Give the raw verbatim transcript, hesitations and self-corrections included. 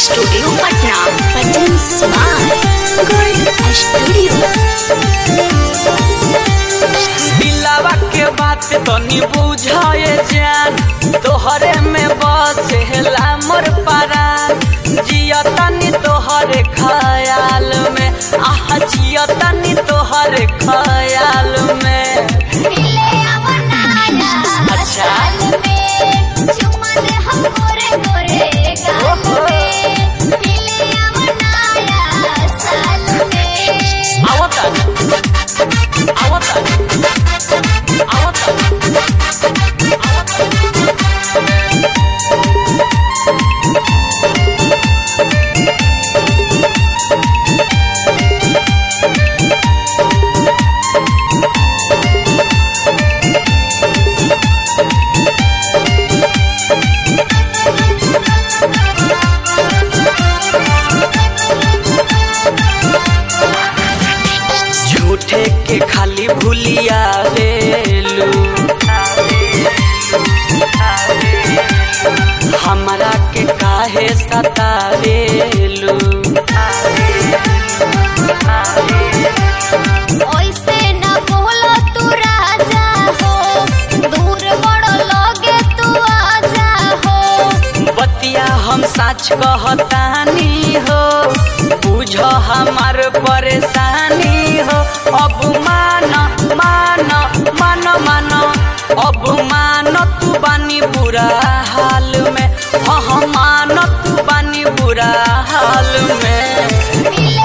Studio Patna पटन smart gold studio. दिलावा के बात तनी बुझाए जान, तोहरे में बसेला मोर परान। जिया तनी तोहरे ख्याल में, आह जिया तनी तोहरे ख्याल में। अच्छा झूठे के खाली भूलिया वेलू, हमरा के काहे सतावेलू। ओइसे न बोलो तू राजा हो, दूर बड़ो लगे तू आजा हो। बतिया हम सच कहतानी हो, बुझ हमार परेशानी हो। अब मान मान मान मान अब मान तू बानी बुरा हाल में, हाँ मान तू बानी बुरा हाल में।